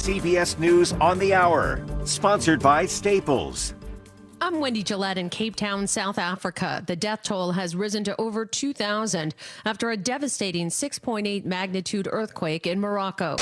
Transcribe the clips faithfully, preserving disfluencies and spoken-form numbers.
C B S News on the Hour, sponsored by Staples. I'm Wendy Gillette in Cape Town, South Africa. The death toll has risen to over two thousand after a devastating six point eight magnitude earthquake in Morocco.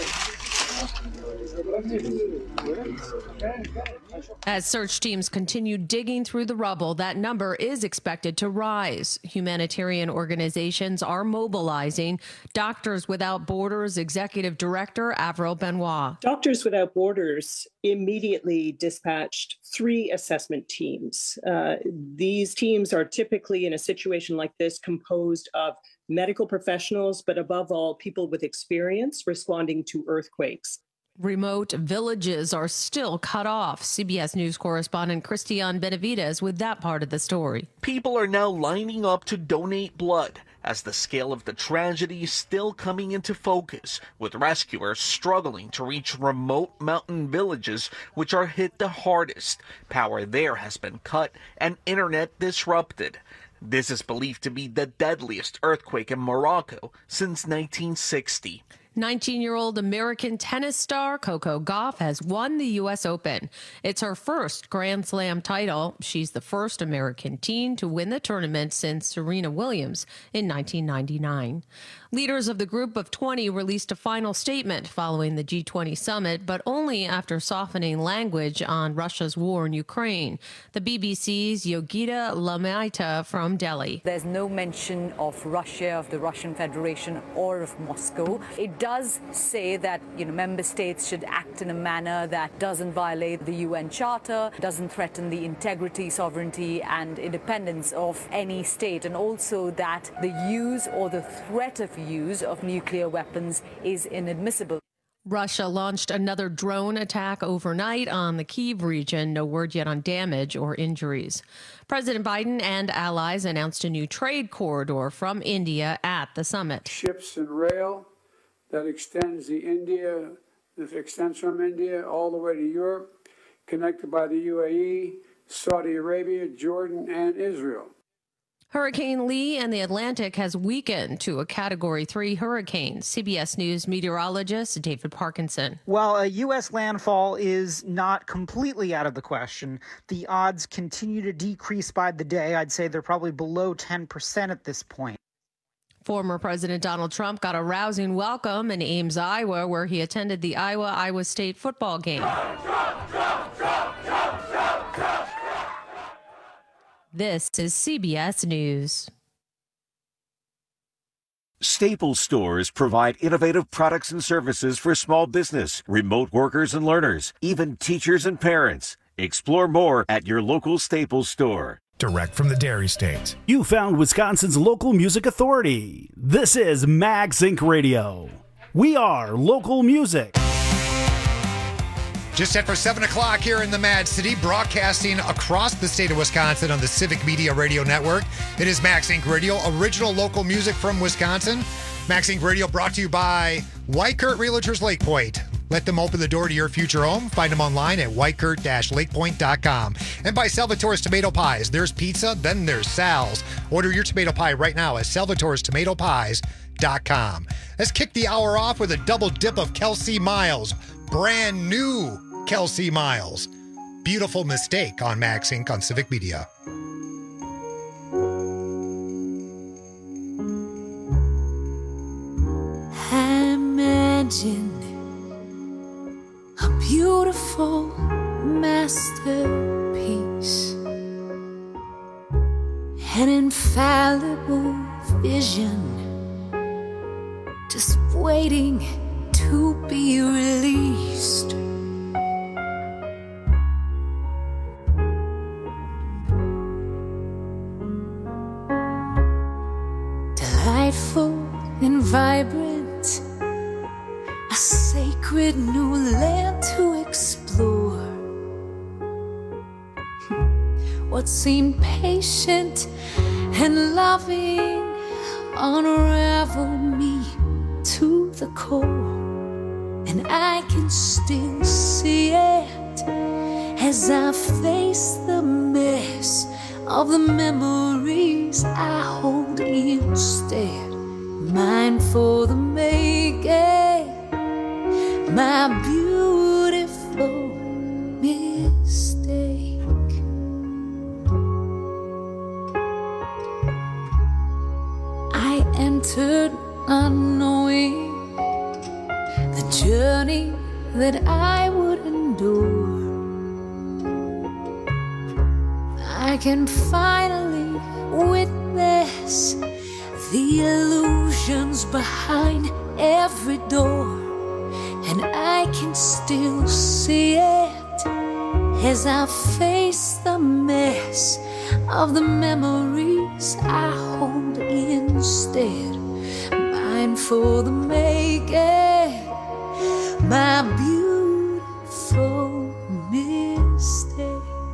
As search teams continue digging through the rubble, that number is expected to rise. Humanitarian organizations are mobilizing. Doctors Without Borders Executive Director Avril Benoit. Doctors Without Borders immediately dispatched three assessment teams. Uh, these teams are typically, in a situation like this, composed of medical professionals, but above all, people with experience responding to earthquakes. Remote villages are still cut off. C B S News correspondent Christian Benavides with that part of the story. People are now lining up to donate blood as the scale of the tragedy is still coming into focus, with rescuers struggling to reach remote mountain villages which are hit the hardest. Power there has been cut and internet disrupted. This is believed to be the deadliest earthquake in Morocco since nineteen sixty. nineteen-year-old American tennis star Coco Gauff has won the U S Open. It's her first Grand Slam title. She's the first American teen to win the tournament since Serena Williams in nineteen ninety-nine. Leaders of the Group of twenty released a final statement following the G twenty summit, but only after softening language on Russia's war in Ukraine. The B B C's Yogita Lamaita from Delhi. There's no mention of Russia, of the Russian Federation, or of Moscow. It does say that, you know, member states should act in a manner that doesn't violate the U N Charter, doesn't threaten the integrity, sovereignty, and independence of any state, and also that the use or the threat of use of nuclear weapons is inadmissible. Russia launched another drone attack overnight on the Kyiv region. No word yet on damage or injuries. President Biden and allies announced a new trade corridor from India at the summit. Ships and rail that extends the India, that extends from India all the way to Europe, connected by the U A E, Saudi Arabia, Jordan, and Israel. Hurricane Lee and the Atlantic has weakened to a Category three hurricane. C B S News meteorologist David Parkinson. While a U S landfall is not completely out of the question, the odds continue to decrease by the day. I'd say they're probably below ten percent at this point. Former President Donald Trump got a rousing welcome in Ames, Iowa, where he attended the Iowa-Iowa State football game. Trump, Trump, Trump, Trump, Trump, Trump, Trump. This is C B S News. Staples stores provide innovative products and services for small business, remote workers and learners, even teachers and parents. Explore more at your local Staples store. Direct from the Dairy State. You found Wisconsin's local music authority. This is Max Incorporated. Radio. We are local music. Just after seven o'clock here in the Mad City, broadcasting across the state of Wisconsin on the Civic Media Radio Network. It is Max Incorporated. Radio, original local music from Wisconsin. Max Incorporated Radio brought to you by Whitekert Realtors Lake Point. Let them open the door to your future home. Find them online at whitekert dash lakepoint dot com. And by Salvatore's Tomato Pies. There's pizza, then there's Sal's. Order your tomato pie right now at salvatore's tomato pies dot com. Let's kick the hour off with a double dip of Kelsey Miles. Brand new Kelsey Miles. Beautiful Mistake on Max Incorporated on Civic Media. Imagine a beautiful masterpiece, an infallible vision, just waiting to be released. Delightful and vibrant, a sacred new land to explore. What seemed patient and loving unravel me to the core, and I can still see it as I face the mess of the memories I hold instead. Mine for the making, my beauty terrible mistake. I entered not knowing the journey that I would endure. I can finally witness the illusions behind every door, and I can still see it as I face the mess of the memories I hold instead. Mine for the making, my beautiful mistake.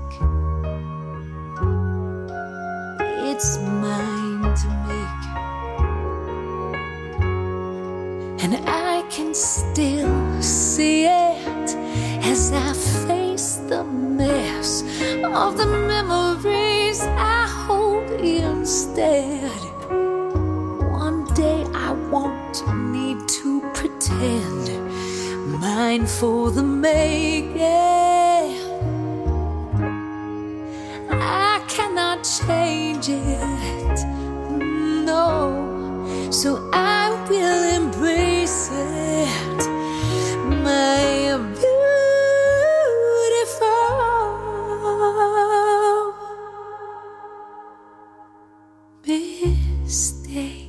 It's mine to make, and I can still see it as I face the mess of the memories I hold instead. One day I won't need to pretend. Mine for the making. I cannot change it, no. So I will embrace it, my beautiful mistake.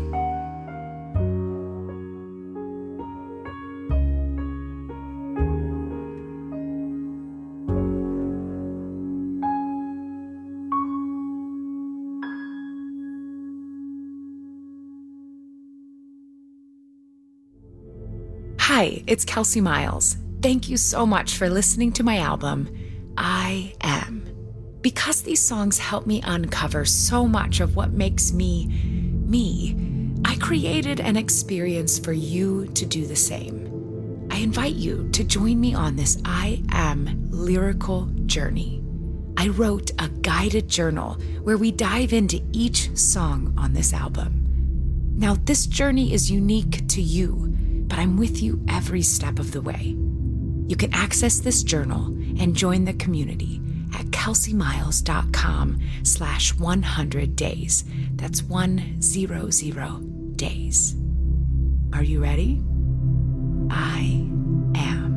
Hi, it's Kelsey Miles. Thank you so much for listening to my album, I Am. Because these songs help me uncover so much of what makes me, me, I created an experience for you to do the same. I invite you to join me on this I Am lyrical journey. I wrote a guided journal where we dive into each song on this album. Now, this journey is unique to you, but I'm with you every step of the way. You can access this journal and join the community at kelseymiles.com slash 100 days. That's one hundred days. Are you ready? I am.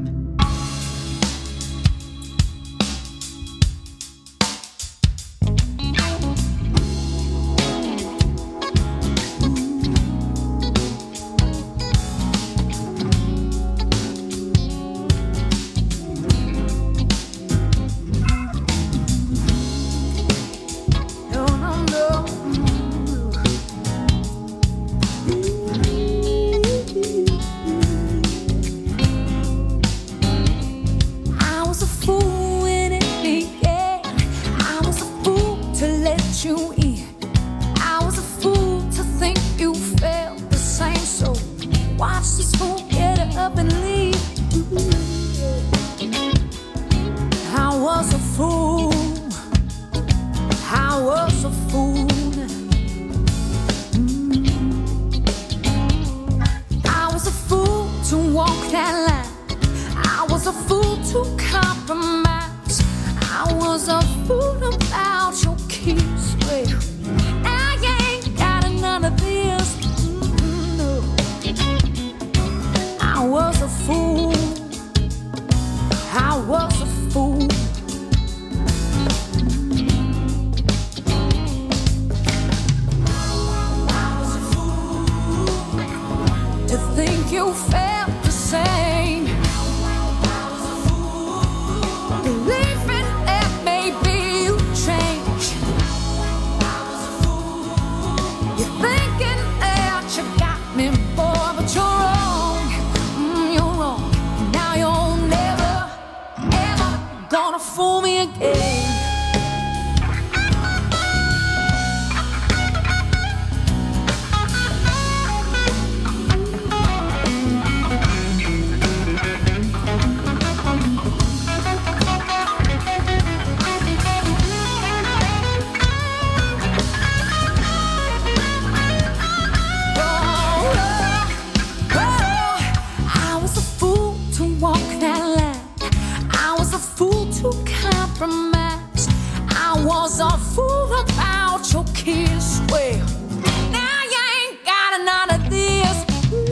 Believing that maybe you change. to compromise. I was a fool about your kiss. Well, now you ain't got none of this.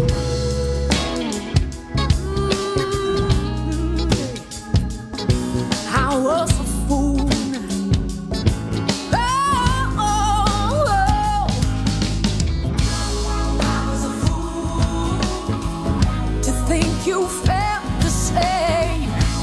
Mm-hmm. I was a fool. Oh, oh, oh. I was a fool to think you felt the same.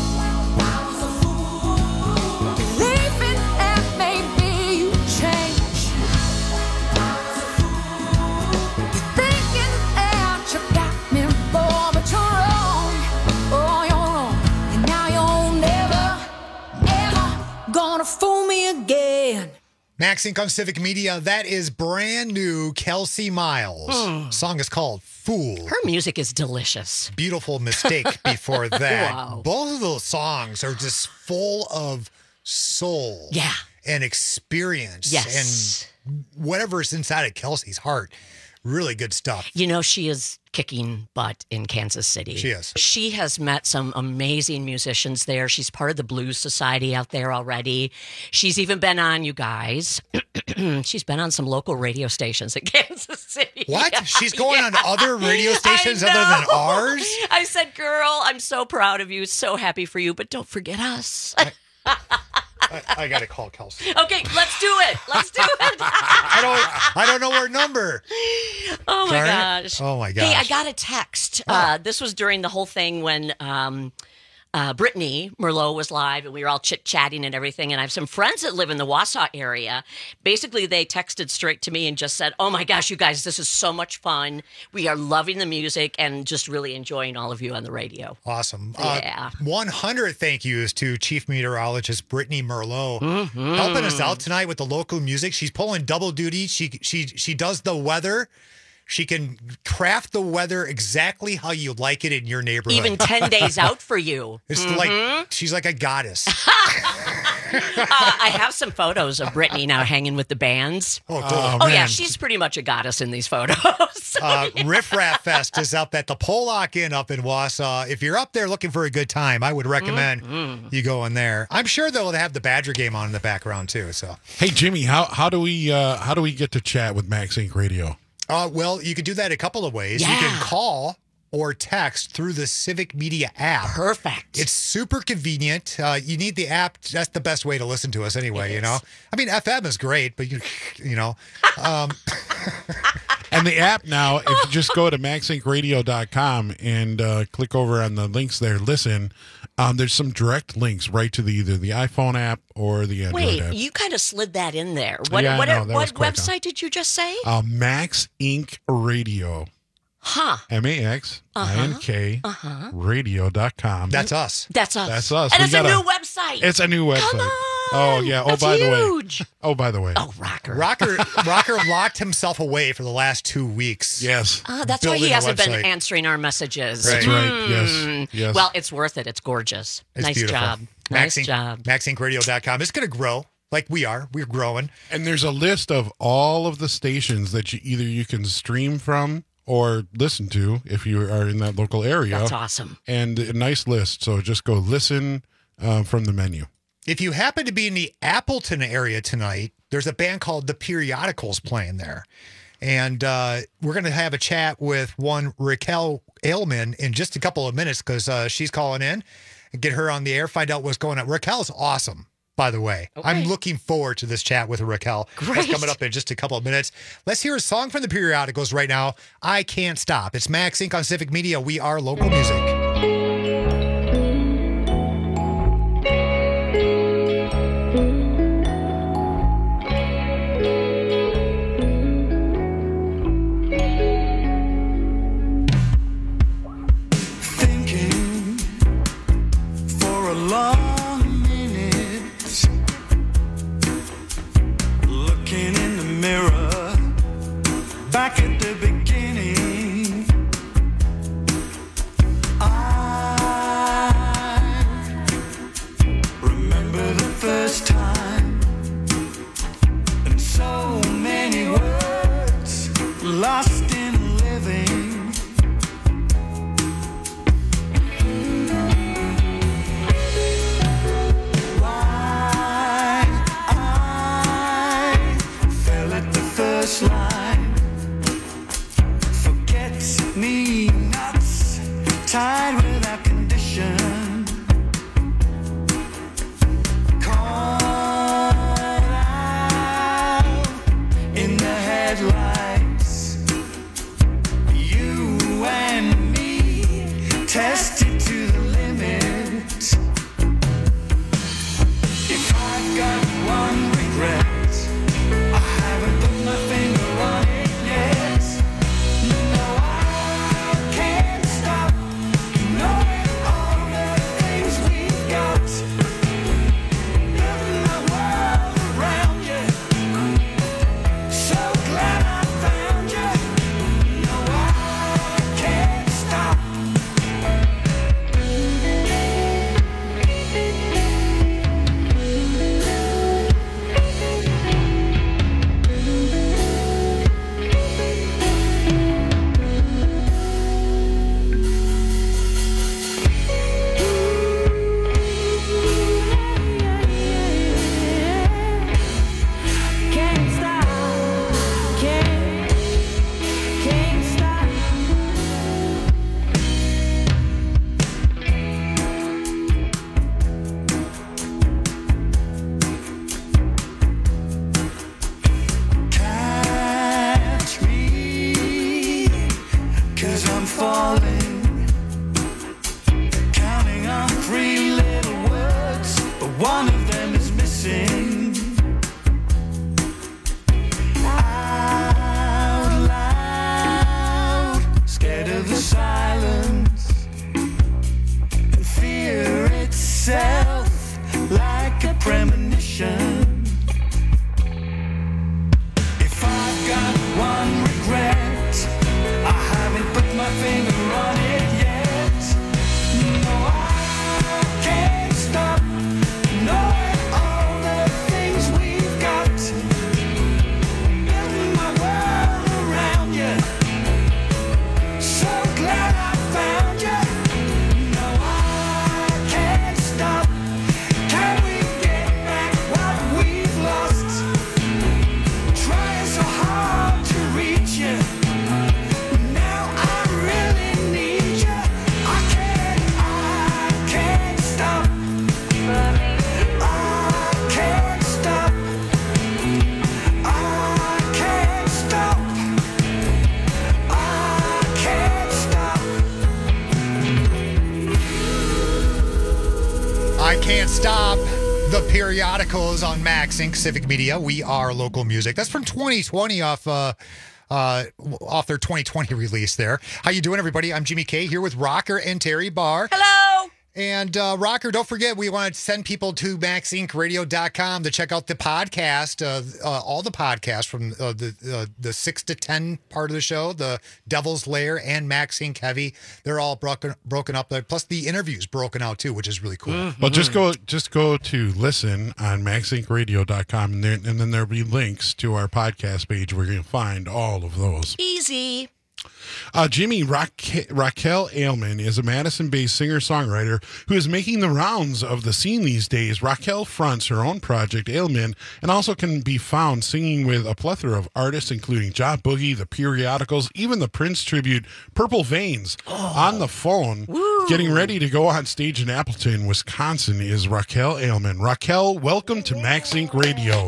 Fool me again. Maxink on Civic Media. That is brand new Kelsey Miles. Mm. Song is called Fool. Her music is delicious. Beautiful Mistake before that. Wow. Both of those songs are just full of soul. Yeah. And experience. Yes. And whatever's inside of Kelsey's heart. Really good stuff. You know, she is kicking butt in Kansas City. She is. She has met some amazing musicians there. She's part of the Blues Society out there already. She's even been on, you guys, she's been on some local radio stations in Kansas City. What? Yeah, She's going yeah. on other radio stations other than ours? I said, girl, I'm so proud of you, so happy for you, but don't forget us. I, I, I got to call Kelsey. Okay, let's do it. Let's do it. I don't I don't know her number. Oh, my Sorry? gosh. Oh, my gosh. Hey, I got a text. Oh. Uh, this was during the whole thing when um, uh, Brittany Merlot was live and we were all chit-chatting and everything. And I have some friends that live in the Wausau area. Basically, they texted straight to me and just said, oh, my gosh, you guys, this is so much fun. We are loving the music and just really enjoying all of you on the radio. Awesome. Yeah. Uh, one hundred thank yous to Chief Meteorologist Brittany Merlot Mm-hmm. helping us out tonight with the local music. She's pulling double duty. She she she does the weather. She can craft the weather exactly how you like it in your neighborhood. Even ten days out for you. It's Mhm. like she's like a goddess. uh, I have some photos of Brittany now hanging with the bands. Oh, cool. Oh, Oh, yeah, man. she's pretty much a goddess in these photos. uh, Riff Raff Fest is up at the Pollock Inn up in Wausau. If you're up there looking for a good time, I would recommend Mhm. you go in there. I'm sure they'll have the Badger game on in the background too. So, Hey Jimmy, how how do we uh, how do we get to chat with Max Inc Radio? uh, well, you could do that a couple of ways. You Yeah. can call or text through the Civic Media app. Perfect. It's super convenient. Uh, you need the app. That's the best way to listen to us anyway, you know? I mean, F M is great, but you, you know. Um, And the app now, if you just go to max inc radio dot com and uh, click over on the links there, listen, um, there's some direct links right to the either the iPhone app or the Android Wait, app. you kind of slid that in there. What Yeah, I what, know, that was what quick, website huh? did you just say? Uh, Max Inc Radio. Huh. M A X I N K Uh-huh. radio dot com. That's us. That's us. That's us. And We it's a gotta- new website. It's a new website. Come on. Oh, yeah. Oh, That's by the way. huge. Oh, by the way. Oh, Rocker. Rocker Rocker locked himself away for the last two weeks. Yes. Ah, that's why Building he a hasn't been website. answering our messages. That's right. Yes. Mm. Yes. Well, it's worth it. It's gorgeous. It's nice beautiful. job. Max Nice Inc, job. max inc radio dot com. It's going to grow like we are. We're growing. And there's a list of all of the stations that you either you can stream from or listen to if you are in that local area. That's awesome. And a nice list. So just go listen uh, from the menu. If you happen to be in the Appleton area tonight, there's a band called The Periodicals playing there. And uh, we're going to have a chat with one Raquel Ailman in just a couple of minutes because uh, she's calling in and get her on the air, find out what's going on. Raquel's awesome, by the way. Okay. I'm looking forward to this chat with Raquel. That's Great. coming up in just a couple of minutes. Let's hear a song from The Periodicals right now. I Can't Stop. It's Max Inc on Civic Media. We are local music. Thinking for a long minute, looking in the mirror, back at the beginning. I remember the first time, and so many words lost in living. I Can't Stop. The periodicals on Max Incorporated. Civic Media. We are local music. That's from twenty twenty off uh, uh, off their twenty twenty release there. How you doing, everybody? I'm Jimmy K here with Rocker and Terry Barr. Hello. And uh, Rocker, don't forget, we want to send people to max inc radio dot com to check out the podcast, uh, uh, all the podcasts from uh, the uh, the six to ten part of the show, the Devil's Lair and Max Inc Heavy. They're all broken broken up there. Plus the interviews broken out too, which is really cool. Mm-hmm. Well, just go just go to listen on max inc radio dot com, and, there, and then there'll be links to our podcast page where you can find all of those. Easy. Uh, Jimmy, Raque- Raquel Ailman is a Madison-based singer-songwriter who is making the rounds of the scene these days. Raquel fronts her own project, Ailman, and also can be found singing with a plethora of artists, including Ja Boogie, The Periodicals, even the Prince tribute, Purple Veins. Oh. On the phone, Woo. Getting ready to go on stage in Appleton, Wisconsin, is Raquel Ailman. Raquel, welcome to Max Inc Radio. Yay!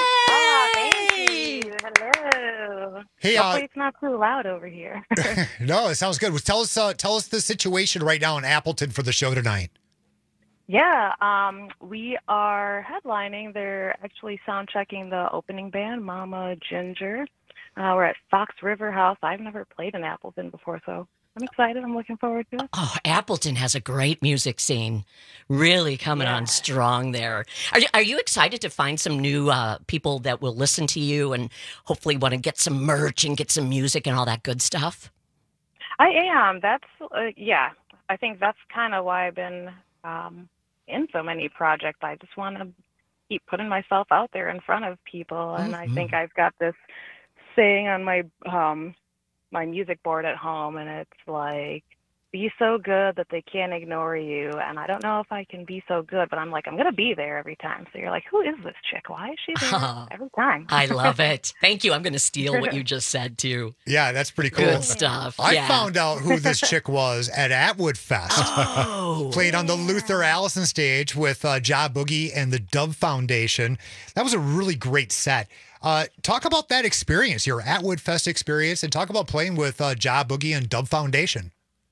Hey, hopefully uh, it's not too loud over here. No, it sounds good. Well, tell us, uh, tell us the situation right now in Appleton for the show tonight. Yeah, um, we are headlining. They're actually sound checking the opening band, Mama Ginger. Uh, we're at Fox River House. I've never played in Appleton before, so I'm excited. I'm looking forward to it. Oh, Appleton has a great music scene, really coming yeah. on strong there. Are you, are you excited to find some new uh, people that will listen to you and hopefully want to get some merch and get some music and all that good stuff? I am. That's, uh, yeah, I think that's kind of why I've been um, in so many projects. I just want to keep putting myself out there in front of people, and mm-hmm. I think I've got this saying on my um, my music board at home, and it's like, be so good that they can't ignore you. And I don't know if I can be so good, but I'm like, I'm going to be there every time. So you're like, who is this chick? Why is she there oh, every time? I love it. Thank you. I'm going to steal what you just said, too. Yeah, that's pretty cool. Good stuff. I yeah. found out who this chick was at Atwood Fest. Oh, Played on the Luther Allison stage with uh, Ja Boogie and the Dove Foundation. That was a really great set. Uh, talk about that experience, your Atwood Fest experience, and talk about playing with uh, Ja Boogie and Dove Foundation.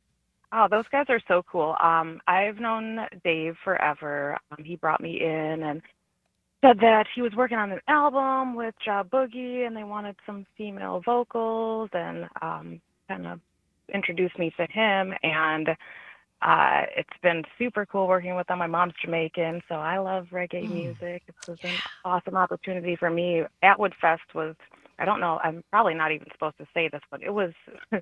Oh, those guys are so cool. Um, I've known Dave forever. Um, he brought me in and said that he was working on an album with Ja Boogie, and they wanted some female vocals, and um, kind of introduced me to him. And uh, it's been super cool working with them. My mom's Jamaican, so I love reggae mm. music. This was an awesome opportunity for me. Atwood Fest was, I don't know, I'm probably not even supposed to say this, but it was,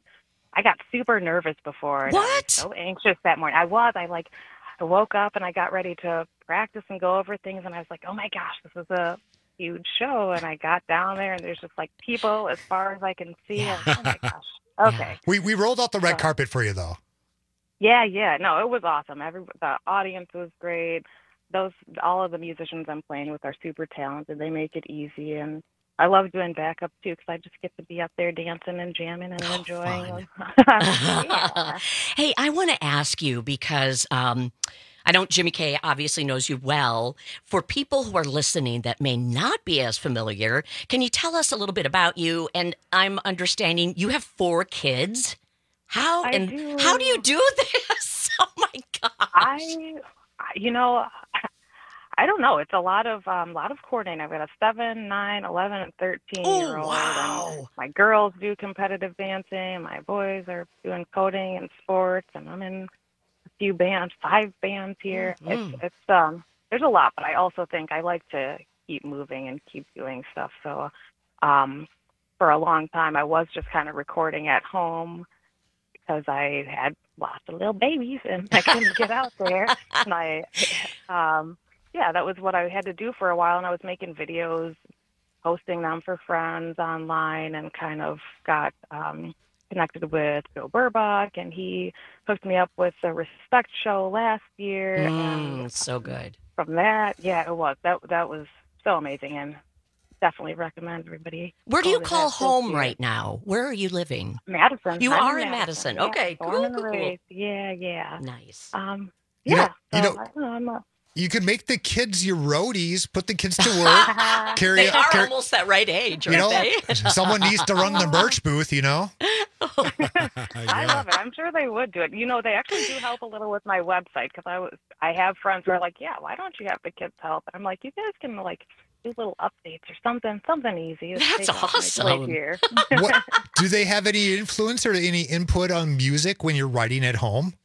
I got super nervous before. And what? I was so anxious that morning. I was, I like, I woke up and I got ready to practice and go over things, and I was like, oh my gosh, this is a huge show. And I got down there, and there's just like people as far as I can see. Yeah. And, oh my gosh. Okay. Yeah. We, we rolled out the red so, carpet for you, though. Yeah, yeah. No, it was awesome. Every the audience was great. Those all of the musicians I'm playing with are super talented. They make it easy, and I love doing backup too because I just get to be up there dancing and jamming and oh, enjoying. yeah. Hey, I want to ask you because um, I know Jimmy K obviously knows you well. For people who are listening that may not be as familiar, can you tell us a little bit about you? And I'm understanding you have four kids. How I and do. how do you do this? Oh my gosh! I, you know, I don't know. It's a lot of um, lot of coordinating. I've got a seven, nine, eleven, and thirteen oh, year old. Wow! And my girls do competitive dancing. My boys are doing coding and sports, and I'm in a few bands, five bands here. Mm-hmm. It's it's um, there's a lot, but I also think I like to keep moving and keep doing stuff. So, um, for a long time, I was just kind of recording at home, because I had lots of little babies and I couldn't get out there. And I, um, yeah, that was what I had to do for a while. And I was making videos, posting them for friends online, and kind of got um, connected with Joe Burbach, and he hooked me up with the Respect show last year. Mm, and so good. From that, yeah, it was. That that was so amazing, and definitely recommend everybody. Where do you call home right now? Where are you living? Madison. You I'm are in in Madison. Madison. Okay, yeah, cool, born and cool, cool. raised. Yeah, yeah. Nice. Um, You yeah. know, you so, know I don't know, I'm a, You could make the kids your roadies, put the kids to work. carry They are carry, almost that right age, you aren't know, they? someone needs to run the merch booth, you know? I love it. I'm sure they would do it. You know, they actually do help a little with my website because I was I have friends who are like, yeah, why don't you have the kids help? And I'm like, you guys can like do little updates or something, something easy. That's Take off my awesome. plate Here. What, do they have any influence or any input on music when you're writing at home?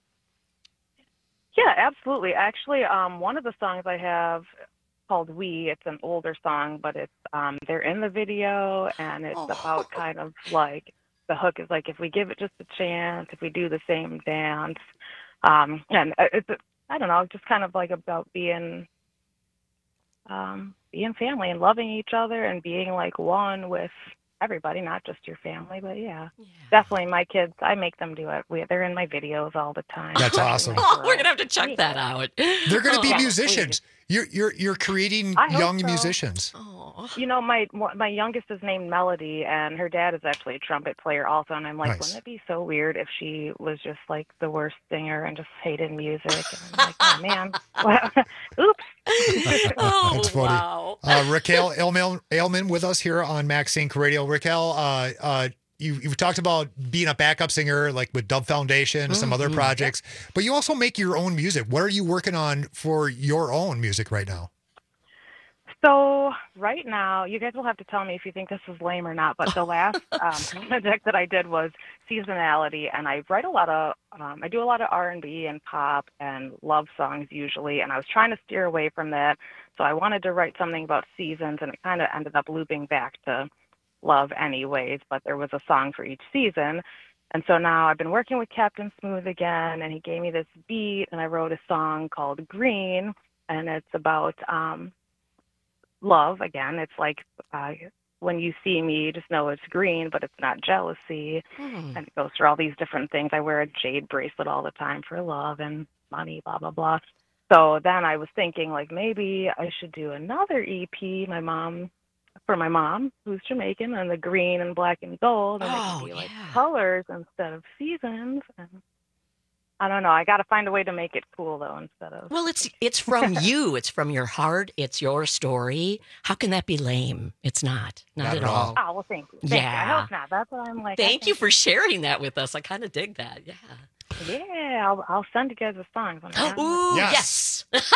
Yeah, absolutely. Actually, um, one of the songs I have called "We." It's an older song, but it's um, they're in the video, and it's Oh. about kind of like the hook is like if we give it just a chance, if we do the same dance, um, and it's I don't know, just kind of like about being um, being family and loving each other and being like one with everybody, not just your family, but yeah, yeah. Definitely my kids, I make them do it. We, they're in my videos all the time. That's awesome. Oh, we're gonna have to check that out. They're going to be Oh, musicians. You're you're you're creating I hope young so. musicians. You know, my my youngest is named Melody, and her dad is actually a trumpet player also. And I'm like, Nice. wouldn't it be so weird if she was just like the worst singer and just hated music? And I'm like, oh man, oops. Oh, That's funny. wow. Uh, Raquel Ailman, Ailman with us here on Max Inc Radio. Raquel, uh, uh, you, you've talked about being a backup singer, like with Dub Foundation and some other Mhm. projects, but you also make your own music. What are you working on for your own music right now? So right now, you guys will have to tell me if you think this is lame or not. But the last um, project that I did was seasonality, and I write a lot of, um, I do a lot of R and B and pop and love songs usually. And I was trying to steer away from that, so I wanted to write something about seasons, and it kind of ended up looping back to love anyways. But there was a song for each season. And so now I've been working with Captain Smooth again, and he gave me this beat, and I wrote a song called Green, and it's about um, love again. It's like uh, when you see me, you just know it's green, but it's not jealousy. Hmm. And it goes through all these different things. I wear a jade bracelet all the time for love and money, blah, blah, blah. So then I was thinking, like, maybe I should do another E P, my mom, for my mom, who's Jamaican, and the green and black and gold, and Oh, it can be like colors instead of seasons. And I don't know. I got to find a way to make it cool, though, instead of. Well, it's it's from you. It's from your heart. It's your story. How can that be lame? It's not. Not, Not at at all. Oh, well, thank you. Thank you. I Yeah. hope not. That's what I'm like. I Thank you think- for sharing that with us. I kind of dig that. Yeah. Yeah, I'll, I'll send you guys a song. when I have Ooh, Yes. yes.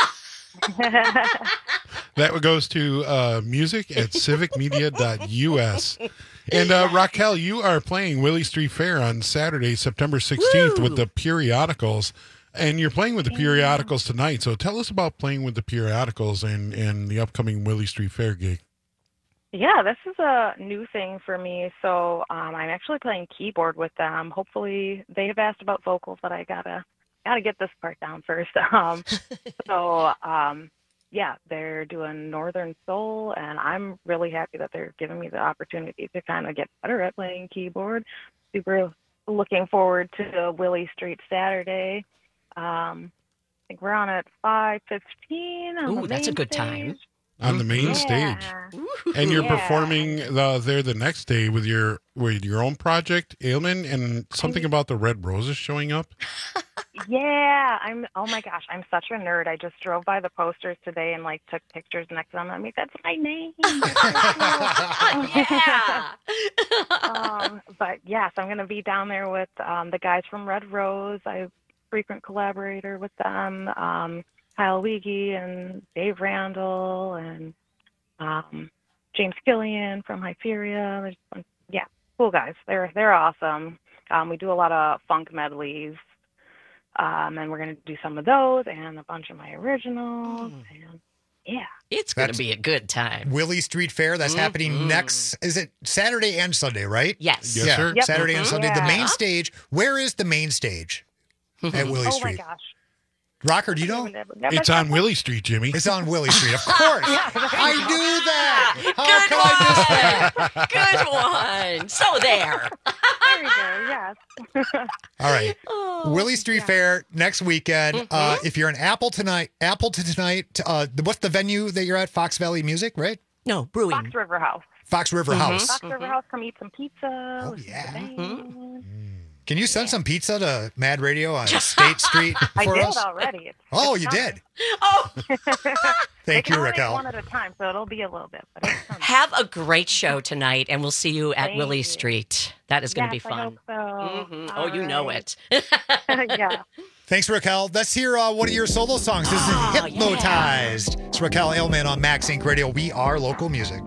it. That goes to uh, music at civic media dot U S. And uh, Raquel, you are playing Willie Street Fair on Saturday, September sixteenth Woo! with the Periodicals. And you're playing with the Periodicals tonight. So tell us about playing with the Periodicals and, and the upcoming Willie Street Fair gig. Yeah, this is a new thing for me. So um, I'm actually playing keyboard with them. Hopefully, they have asked about vocals, but I gotta gotta get this part down first. Um, so um, yeah, they're doing Northern Soul, and I'm really happy that they're giving me the opportunity to kind of get better at playing keyboard. Super looking forward to Willie Street Saturday. Um, I think we're on at five fifteen. Ooh, that's a good time. On the main Yeah. stage. And you're Yeah. performing the, there the next day with your with your own project, Ailman, and something about the Red Roses showing up. Yeah, I'm. Oh my gosh, I'm such a nerd. I just drove by the posters today and like took pictures next to them. I mean, that's my name. yeah. um, but yes, I'm gonna be down there with um, the guys from Red Rose. I frequent collaborator with them. Um, Kyle Weege and Dave Randall and um, James Killian from Hyperia. There's a bunch- Yeah, cool guys. They're they're awesome. Um, we do a lot of funk medleys. Um, and we're going to do some of those and a bunch of my originals. And yeah. It's going to That's- be a good time. Willie Street Fair, that's happening Mhm. next, is it Saturday and Sunday, right? Yes. Yes, yeah, sir. Yep. Saturday and Mhm. Sunday. The Yeah. main stage, where is the main stage at Willie Oh my Street? gosh. Rocker, do you know? Never- never It's on Willie Street, Jimmy. It's on Willie Street, of course. I knew that. How Good could I miss that? Good one. So there. There we go. Yes. All right. Oh, Willie Street Fair next weekend. Uh, if you're in Apple tonight, Appleton tonight, uh, what's the venue that you're at? Fox Valley Music, right? No, brewing. Fox River House. Fox River Mhm. House. Fox River House. Come eat some pizza. Oh, listen to yeah. the band. Can you send some pizza to Mad Radio on State Street I for did us? already. It's, Oh, it's you coming. did. Oh, They Thank can you, only make Raquel. one at a time, so it'll be a little bit. But it's coming. have a great show tonight, and we'll see you at Thank Willie you. Street. That is going to Yes, be I fun. hope so. Mhm. Oh, All you know right. it. Yeah. Thanks, Raquel. Let's hear uh, one of your solo songs. This Oh, is Hypnotized. It's Raquel Ailman on Max Inc Radio. We are local music.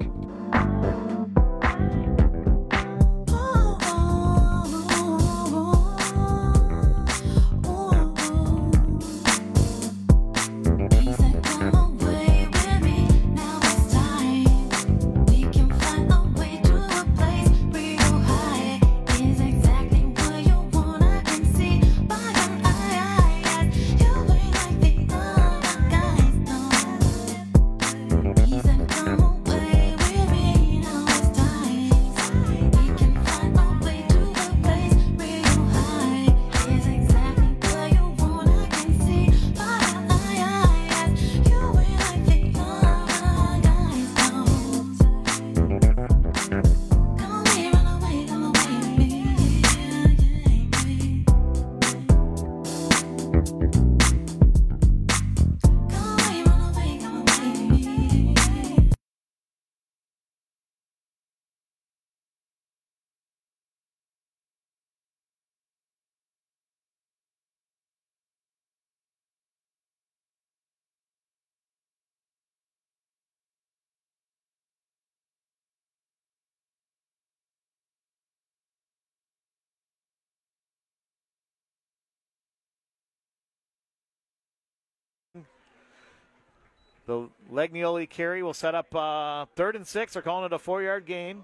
The Legnioli carry will set up uh, third and six. They're calling it a four-yard gain.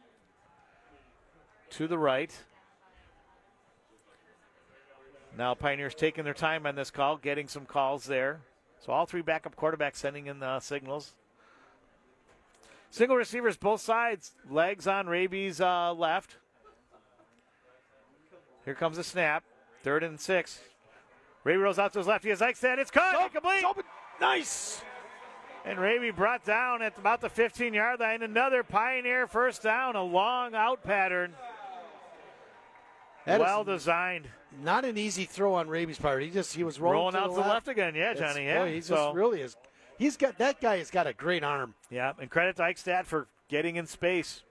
To the right. Now Pioneers taking their time on this call, getting some calls there. So all three backup quarterbacks sending in the signals. Single receivers both sides. Legs on Raby's uh, left. Here comes the snap. Third and six. Raby rolls out to his left. He has Eichstadt. It's caught. Incomplete. Nice. And Raby brought down at about the fifteen-yard line. Another Pioneer first down. A long out pattern. That well is designed. Not an easy throw on Raby's part. He just he was rolling, Rolling to out the to the left. left again. Yeah, It's- Johnny. Yeah. boy, he so, just really is. He's got that guy has got a great arm. yeah, and credit to Eichstadt for getting in space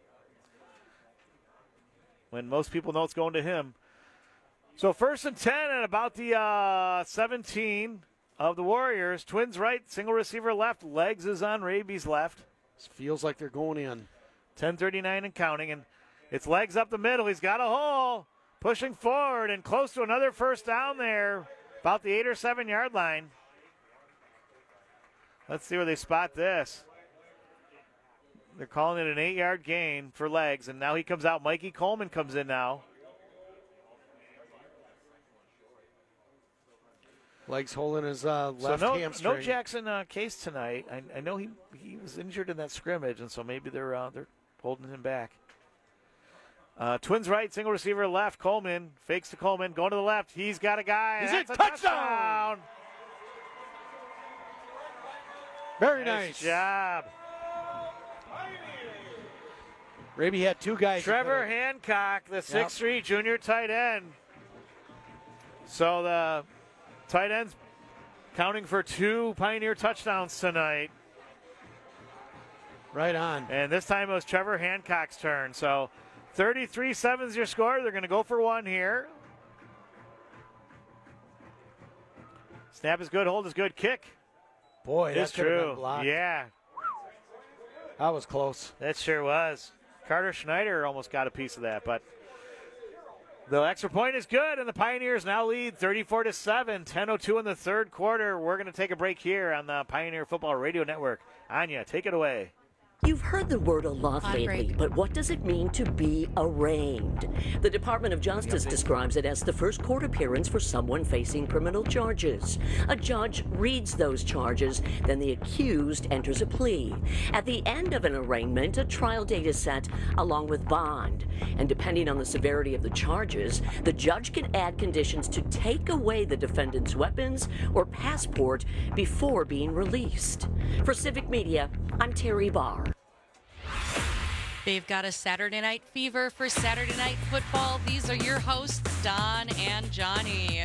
when most people know it's going to him. So first and ten at about the uh, seventeen of the Warriors. Twins right, single receiver left. Legs is on Raby's left. This feels like they're going in. ten thirty-nine and counting, and it's Legs up the middle. He's got a hole, pushing forward and close to another first down there, about the eight or seven yard line. Let's see where they spot this. They're calling it an eight-yard gain for Legs, and now he comes out. Mikey Coleman comes in now. Legs holding his uh, left so no, hamstring. no Jackson uh, Case tonight. I, I know he he was injured in that scrimmage, and so maybe they're uh, they're holding him back. Uh, Twins right, single receiver left. Coleman fakes to Coleman, going to the left. He's got a guy. He's That's in. a Touchdown! touchdown. Very Nice nice. job. Raby had two guys. Trevor Hancock, the six three junior tight end. So the tight ends counting for two Pioneer touchdowns tonight. Right on. And this time it was Trevor Hancock's turn. So thirty-three seven is your score. They're going to go for one here. Snap is good. Hold is good. Kick. Boy, it's that could have true. been blocked. Yeah, That was close. that sure was. Carter Schneider almost got a piece of that, but the extra point is good, and the Pioneers now lead thirty-four to seven. ten oh two in the third quarter. We're going to take a break here on the Pioneer Football Radio Network. Anya, take it away. You've heard the word a lot Hot lately, break. but what does it mean to be arraigned? The Department of Justice describes it as the first court appearance for someone facing criminal charges. A judge reads those charges, then the accused enters a plea. At the end of an arraignment, a trial date is set along with bond. And depending on the severity of the charges, the judge can add conditions to take away the defendant's weapons or passport before being released. For Civic Media, I'm Terry Barr. They've got a Saturday night fever for Saturday night football. These are your hosts, Don and Johnny.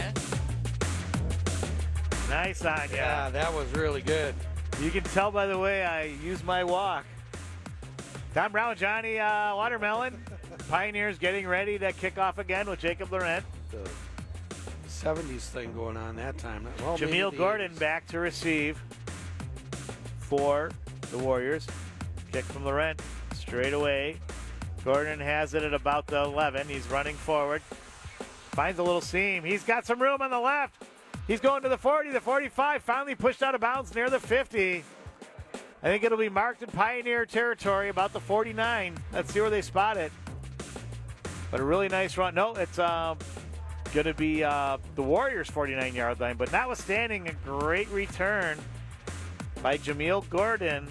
Nice on ya. Yeah, that was really good. You can tell by the way I use my walk. Tom Brown, Johnny uh, Watermelon. Pioneers getting ready to kick off again with Jacob Laurent. The seventies thing going on that time. Well, Jameel Gordon eighties. Back to receive for the Warriors. Kick from Laurent. Straight away. Gordon has it at about the eleven. He's running forward. Finds a little seam. He's got some room on the left. He's going to the forty, the forty-five. Finally pushed out of bounds near the fifty. I think it'll be marked in Pioneer territory about the forty-nine. Let's see where they spot it. But a really nice run. No, it's um, going to be uh, the Warriors' forty-nine-yard line. But notwithstanding a great return by Jameel Gordon.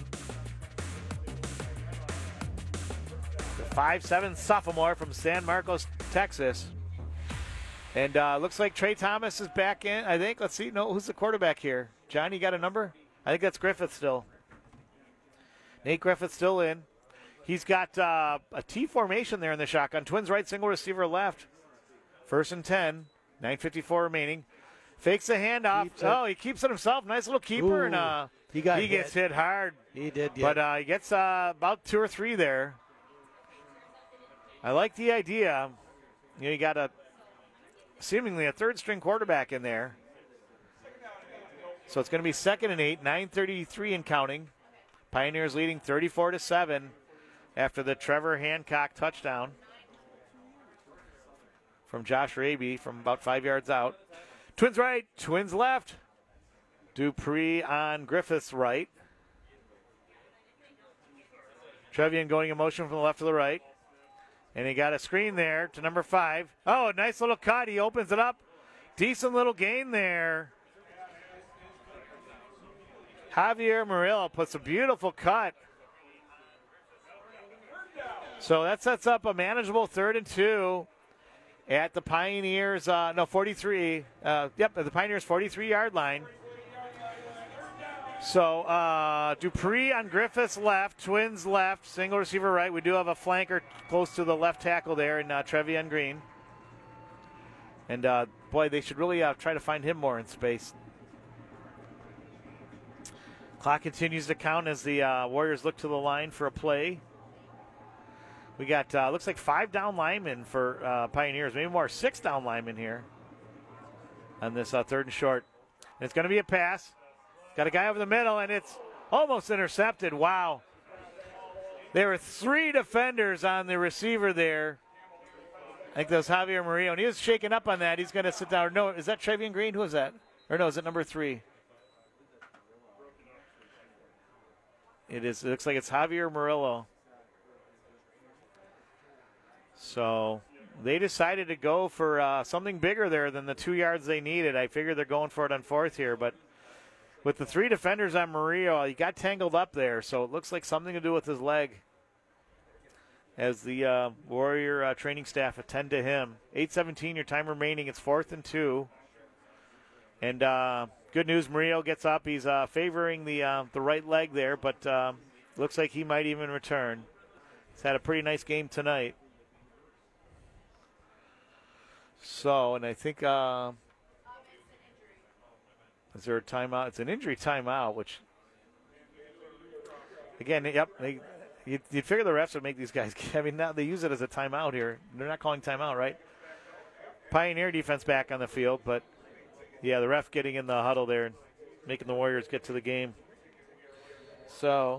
five seven sophomore from San Marcos, Texas. And uh, looks like Trey Thomas is back in, I think. Let's see. No, who's the quarterback here? Johnny, got a number? I think that's Griffith still. Nate Griffith still in. He's got uh, a T formation there in the shotgun. Twins right, single receiver left. First and ten. nine fifty-four remaining. Fakes the handoff. Oh, he keeps it himself. Nice little keeper. Ooh, and uh, he got he gets hit hard. He did, yeah. But uh, he gets uh, about two or three there. I like the idea. You know, you got a seemingly a third-string quarterback in there. So it's going to be second and eight, nine thirty-three and counting. Pioneers leading thirty-four to seven after the Trevor Hancock touchdown from Josh Raby from about five yards out. Twins right, Twins left. Dupree on Griffith's right. Trevian going in motion from the left to the right. And he got a screen there to number five. Oh, nice little cut. He opens it up. Decent little gain there. Javier Murillo puts a beautiful cut. So that sets up a manageable third and two at the Pioneers, uh, no, forty-three. Uh, yep, at the Pioneers' forty-three-yard line. So uh, Dupree on Griffith's left, Twins left, single receiver right. We do have a flanker close to the left tackle there in uh, Trevian Green. And, uh, boy, they should really uh, try to find him more in space. Clock continues to count as the uh, Warriors look to the line for a play. We got, uh, looks like five down linemen for uh, Pioneers, maybe more, six down linemen here on this uh, third and short. And it's going to be a pass. Got a guy over the middle, and it's almost intercepted. Wow. There were three defenders on the receiver there. I think that was Javier Murillo, and he was shaking up on that. He's going to sit down. No, is that Trevian Green? Who is that? Or no, is it number three? It is. It looks like it's Javier Murillo. So they decided to go for uh, something bigger there than the two yards they needed. I figured they're going for it on fourth here, but with the three defenders on Murillo, he got tangled up there, so it looks like something to do with his leg as the uh, Warrior uh, training staff attend to him. eight seventeen, your time remaining. It's fourth and two. And uh, good news, Murillo gets up. He's uh, favoring the uh, the right leg there, but uh, looks like he might even return. He's had a pretty nice game tonight. So, and I think... Uh, Is there a timeout? It's an injury timeout, which, again, yep, they, you'd, you'd figure the refs would make these guys, I mean, now they use it as a timeout here. They're not calling timeout, right? Pioneer defense back on the field, but, yeah, the ref getting in the huddle there and making the Warriors get to the game. So,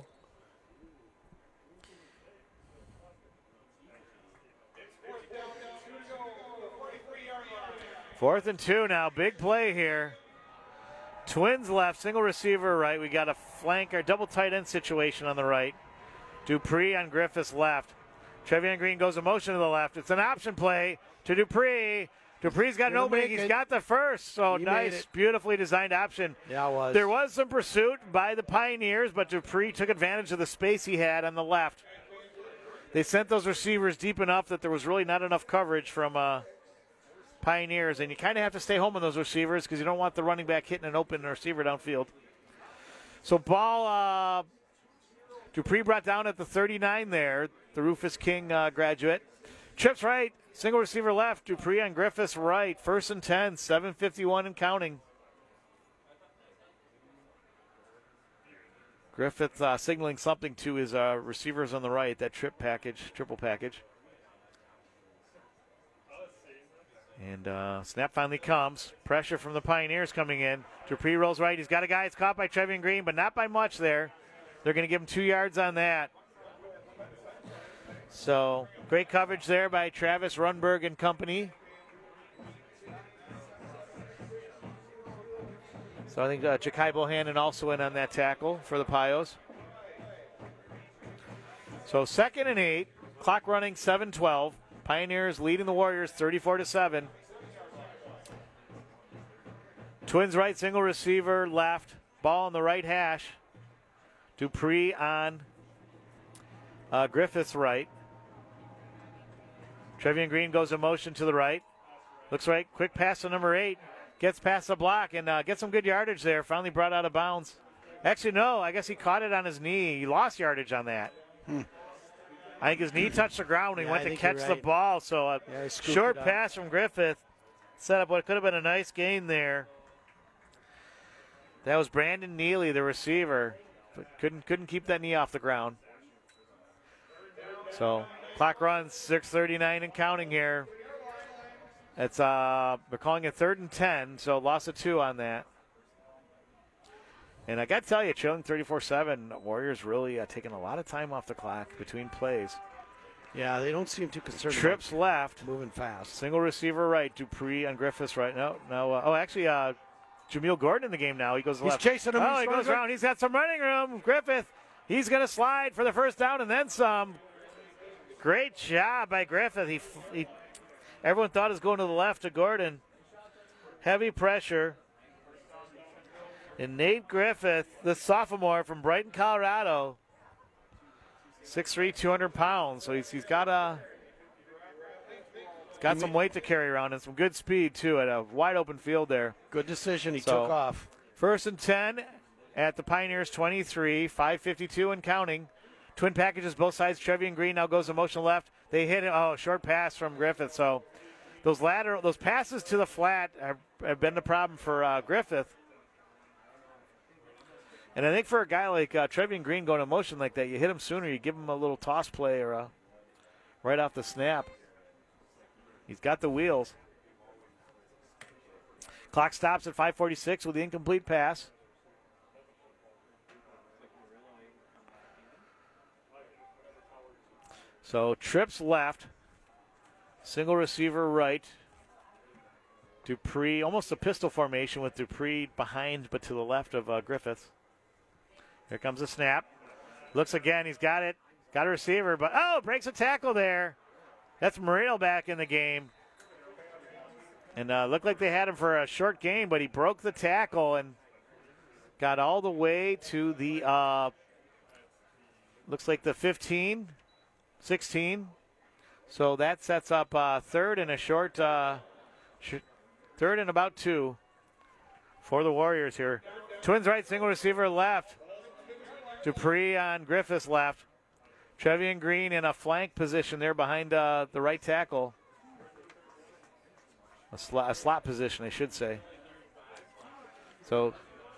fourth and two now, big play here. Twins left, single receiver right. We got a flanker, double tight end situation on the right. Dupree on Griffith's left. Trevian Green goes in motion to the left. It's an option play to Dupree. Dupree's got an opening. He's got the first. So nice, beautifully designed option. Yeah, it was. There was some pursuit by the Pioneers, but Dupree took advantage of the space he had on the left. They sent those receivers deep enough that there was really not enough coverage from uh, Pioneers, and you kind of have to stay home on those receivers because you don't want the running back hitting an open receiver downfield. So ball, uh, Dupree brought down at the thirty-nine there. the Rufus King uh, graduate. Trips right, single receiver left. Dupree on Griffiths right. First and ten, seven fifty-one and counting. Griffith uh, signaling something to his uh, receivers on the right, that trip package, triple package. And uh, snap finally comes. Pressure from the Pioneers coming in. Dupree rolls right. He's got a guy. It's caught by Trevian Green, but not by much there. They're going to give him two yards on that. So great coverage there by Travis Runberg and company. So I think uh, Ja'Kai Bohannon also in on that tackle for the Pios. So second and eight, clock running seven twelve. Pioneers leading the Warriors thirty-four to seven. Twins right, single receiver left. Ball on the right hash. Dupree on uh, Griffith's right. Trevian Green goes in motion to the right. Looks right, quick pass to number eight. Gets past the block and uh, gets some good yardage there. Finally brought out of bounds. Actually, no, I guess he caught it on his knee. He lost yardage on that. Hmm. I think his knee touched the ground. He Yeah, went I to think catch you're the right. ball. So a Yeah, he scooped short it up. pass from Griffith set up what could have been a nice gain there. That was Brandon Neely, the receiver, but couldn't couldn't keep that knee off the ground. So clock runs six thirty-nine and counting here. It's uh we're calling it third and ten, so loss of two on that. And I got to tell you, trailing thirty-four seven, Warriors really uh, taking a lot of time off the clock between plays. Yeah, they don't seem too concerned. Trips about left. Moving fast. Single receiver right. Dupree on Griffiths right. No, no. Uh, oh, actually, uh, Jameel Gordon in the game now. He goes He's left. chasing him. Oh, He's he running goes good. around. He's got some running room. Griffith, he's going to slide for the first down and then some. Great job by Griffith. He, he Everyone thought he was going to the left to Gordon. Heavy pressure. And Nate Griffith, the sophomore from Brighton, Colorado, six three, two hundred pounds. So he's, he's got a he's got some weight to carry around and some good speed too at a wide open field there. Good decision. He So, took off. First and ten at the Pioneers twenty-three, five fifty-two and counting. Twin packages both sides. Trevian Green now goes in motion left. They hit it. Oh, short pass from Griffith. So those lateral, those passes to the flat have, have been the problem for uh, Griffith. And I think for a guy like uh, Trevian Green going in motion like that, you hit him sooner, you give him a little toss play or a, right off the snap. He's got the wheels. Clock stops at five forty-six with the incomplete pass. So trips left, single receiver right. Dupree, almost a pistol formation with Dupree behind but to the left of uh, Griffith. Here comes the snap. Looks again, he's got it. Got a receiver, but oh, breaks a tackle there. That's Moreno back in the game. And uh, looked like they had him for a short game, but he broke the tackle and got all the way to the, uh, looks like the fifteen, sixteen. So that sets up uh, third and a short, uh, sh- third and about two for the Warriors here. Twins right, single receiver left. Dupree on Griffith's left. Trevian Green in a flank position there behind uh, the right tackle. A, sl- a slot position, I should say. So,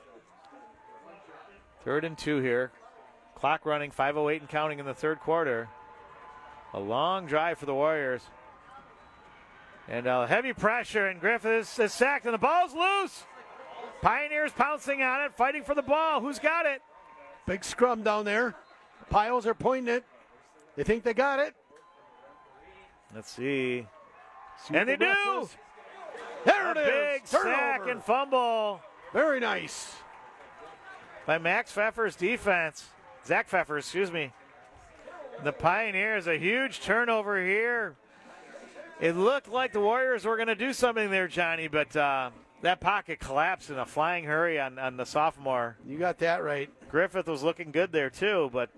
third and two here. Clock running, five oh eight and counting in the third quarter. A long drive for the Warriors. And uh, heavy pressure, and Griffith is sacked, and the ball's loose. Pioneers pouncing on it, fighting for the ball. Who's got it? Big scrum down there. Piles are pointing it. They think they got it. Let's see. See and they what the ref do. is. There A it is. big sack Turnover. and fumble Very nice. by Max Pfeffer's defense. Zach Pfeffer, excuse me. The Pioneers, a huge turnover here. It looked like the Warriors were going to do something there, Johnny, but uh, that pocket collapsed in a flying hurry on, on the sophomore. You got that right. Griffith was looking good there, too, but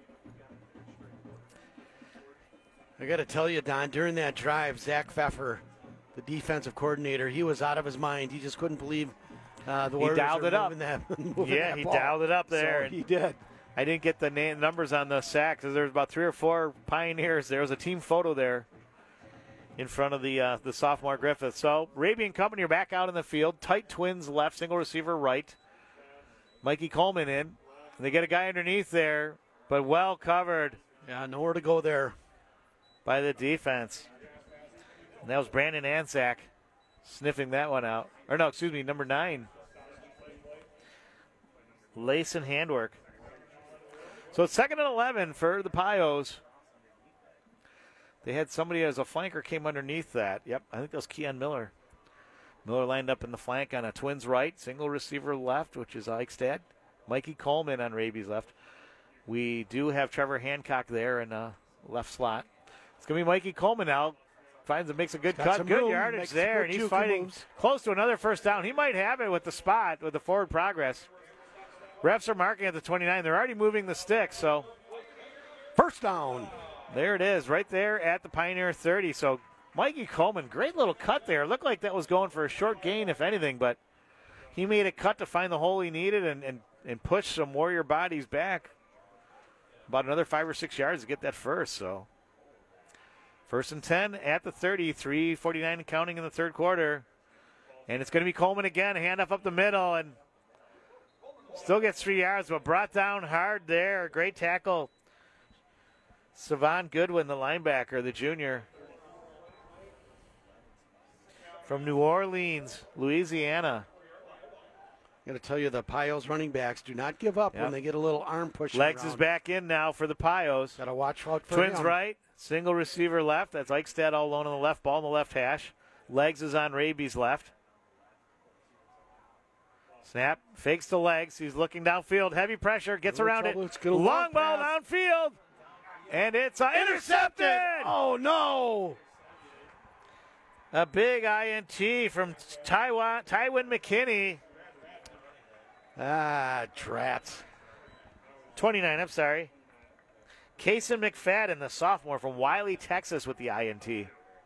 I got to tell you, Don, during that drive, Zach Pfeffer, the defensive coordinator, he was out of his mind. He just couldn't believe uh, the He Warriors dialed were it up. moving That, moving yeah, that he ball. dialed it up there. So he did. I didn't get the name, numbers on the sacks. There was about three or four Pioneers. There was a team photo there in front of the uh, the sophomore Griffith. So Raby and company are back out in the field. Tight Twins left, single receiver right. Mikey Coleman in. And they get a guy underneath there, but well covered. Yeah, nowhere to go there. By the defense. And that was Brandon Anzac sniffing that one out. Or no, excuse me, number nine. Lace and handwork. So it's second and eleven for the Pios. They had somebody as a flanker came underneath that. Yep, I think that was Keon Miller. Miller lined up in the flank on a Twins right, single receiver left, which is Eichstad. Mikey Coleman on Raby's left. We do have Trevor Hancock there in the left slot. It's going to be Mikey Coleman now. Finds and makes a good Got cut. some Good room. yardage Makes there, good and he's juke fighting moves. close to another first down. He might have it with the spot, with the forward progress. Refs are marking at the twenty-nine. They're already moving the stick, so. First down. There it is, right there at the Pioneer thirty. So Mikey Coleman, great little cut there. Looked like that was going for a short gain, if anything, but he made a cut to find the hole he needed and, and, and push some Warrior bodies back about another five or six yards to get that first. So first and ten at the thirty, three forty-nine and counting in the third quarter. And it's going to be Coleman again, handoff up the middle, and still gets three yards, but brought down hard there. Great tackle. Savon Goodwin, the linebacker, the junior from New Orleans, Louisiana. I'm going to tell you, the Pios running backs do not give up Yep. when they get a little arm push. Legs is back in now for the Pios. Got to watch out for Twins him. right, single receiver left. That's Eichstad all alone on the left, ball in the left hash. Legs is on Raby's left. Snap, fakes the legs. He's looking downfield. Heavy pressure, gets Ooh, around trouble. it. It's gonna Long long ball pass. downfield. And it's uh, intercepted. Oh, no. A big I N T from Taiwan, Tywin McKinney. Ah, drats. twenty-nine, I'm sorry. Kason McFadden, the sophomore from Wiley, Texas, with the I N T.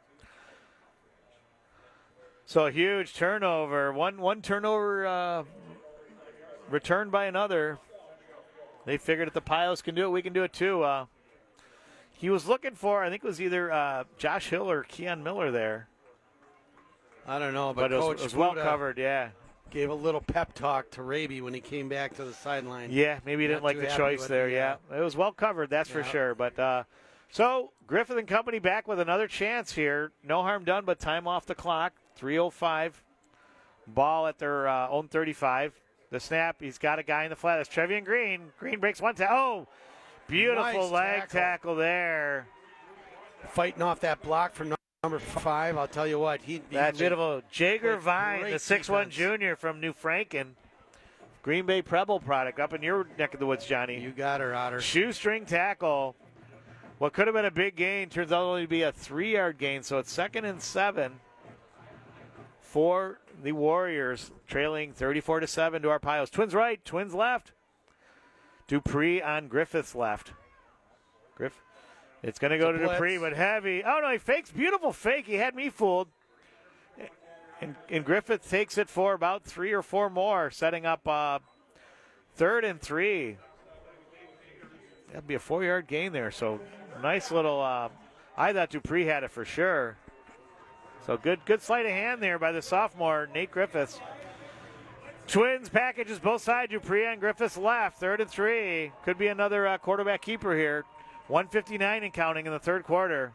So a huge turnover. One one turnover uh, returned by another. They figured if the Pios can do it, we can do it too. Uh, he was looking for, I think it was either uh, Josh Hill or Keon Miller there. I don't know, But, but, it was, Coach it was well Fuda covered, yeah. gave a little pep talk to Raby when he came back to the sideline. Yeah, maybe he didn't Not like too the happy choice with there. the, Yeah, it was well covered, that's for Yeah. sure. But uh, so Griffith and company back with another chance here. No harm done, but time off the clock. three oh five. Ball at their uh, own thirty-five. The snap. He's got a guy in the flat. That's Trevian Green. Green breaks one tackle. Oh, beautiful Nice leg tackle. tackle there. Fighting off that block from number five. I'll tell you what, he That beautiful Jager played Vine, great the six one defense. junior from New Franken. Green Bay Preble product up in your neck of the woods, Johnny. You got her, Otter. Shoestring tackle. What could have been a big gain turns out only to be a three-yard gain. So it's second and seven for the Warriors, trailing thirty-four to seven to our Pios. Twins right, Twins left. Dupree on Griffith's left. Griff. It's going to go to It's a Dupree, blitz. but heavy. Oh, no, he fakes. Beautiful fake. He had me fooled. And, and Griffith takes it for about three or four more, setting up uh, third and three. That'd be a four-yard gain there. So nice little. Uh, I thought Dupree had it for sure. So good, good sleight of hand there by the sophomore Nate Griffiths. Twins packages both sides. Dupree on Griffiths left. Third and three. Could be another uh, quarterback keeper here. one fifty-nine and counting in the third quarter.